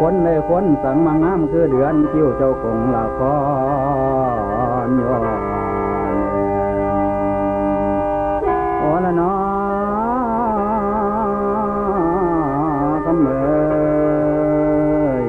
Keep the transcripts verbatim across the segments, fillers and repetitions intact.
คนเลยคนสังมางามคือเดือนคิ้วเจ้าคงละครย้อนโอ้ละน้อกำเอ๋ย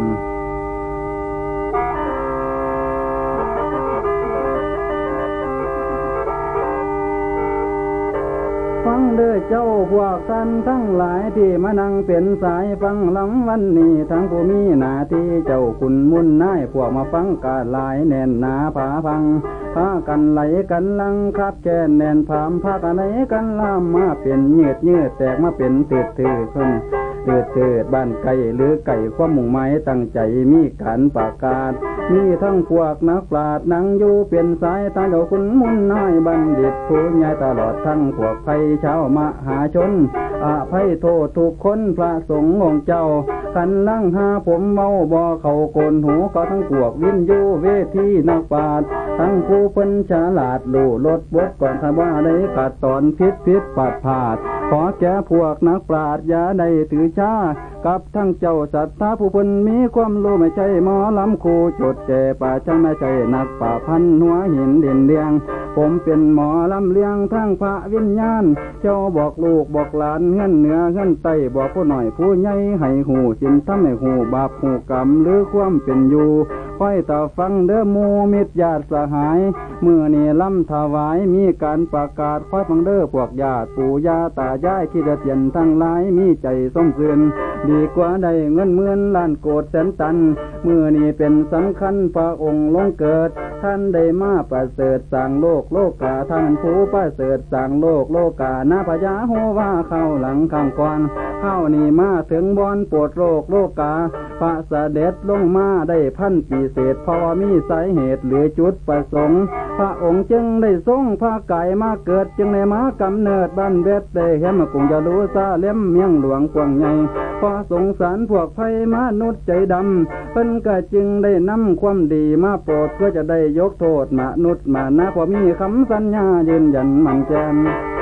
ฟังเด้อเจ้าพวกท่านทั้งหลายที่มานั่งเป็นสายฟังลำวันนี้ทั้งผู้มีหน้าที่เจ้าคุณมุ่นนายพวกมาฟังกาหลายแน่นหนาผาพังพากันไหลกันลังครับแก่แน่นผามพากันไหลกันล่ามมาเป็นเยืดเยืดแตกมาเป็นตืดตืดขึ้นตืดตืดบ้านไก่หรือไก่ความมุ่งหมายตั้งใจมีการประกาศมีทั้งพวกนักปราชญ์นั่งอยู่เป็นสายตาเจ้าคุณมุ่นนายบัณฑิตผู้ใหญ่ตลอดทั้งพวกไพชาวมหาชนอภัยโทษทุกคนพระสงฆ์องค์เจ้ากันลังหาผมเมาบ่เขาโกนหูก็ทั้งพวกวินยูเวทีนักปราชญ์ทั้งผู้เพิ่นฉลาดลู่ลดบทก่อนทว่าได้ขาดตอนผิดผิดพลาดพลาดขอแก่พวกนักปราชญ์อย่าได้ถือชากับทั้งเจ้าศรัทธาผู้เพิ่นมีความรู้ไม่ใช่หมอลำคูจดแจป่าจังไม่ใช่นักป่าพันหัวหินเด่นเดียงผมเป็นหมอลำเลี้ยงทั้งพระวิญญาณเจ้าบอกลูกบอกหลานเงินเหนือเงินใต้บอกผู้หน่อยผู้ใหญ่ให้หูสินทำให้หูบาปหูกรรมหรือความเป็นอยู่ค่อยต่อฟังเด้อมูมิตรญาติสหายเมื่อนี่ลำถวายมีการประกาศค่อยฟังเด้อพวกญาติปู่ย่าตายายขี้เตียนทั้งหลายมีใจส้มซื่นดีกว่าได้เงินหมื่นล้านโกดแสนตันเมื่อนี่เป็นสำคัญพระองค์ลงเกิดท่านได้มาประเสริฐสร้างโลกโลกาท่านผู้ประเสริฐสร้างโลกโลกานาพญาโหว่าเข้าหลังข้างก่อนเข้านี่มาถึงบอนปวดโลกโลกาพระเสด็จลงมาได้พันปีเศษพอมีสาเหตุหรือจุดประสงค์พระองค์จึงได้ทรงพระกายมาเกิดจึงได้มากำเนิดบ้านเวทได้เห็นมาคงจะรู้ซาเล่มเมียงหลวงกว้างใหญ่พอสงสารพวกไพมนุษย์ใจดำเพิ่นก็จึงได้นำความดีมาโปรดเพื่อจะได้ยกโทษมนุษย์มานะพอมีคำสัญญายืนยันมั่นแจ่ม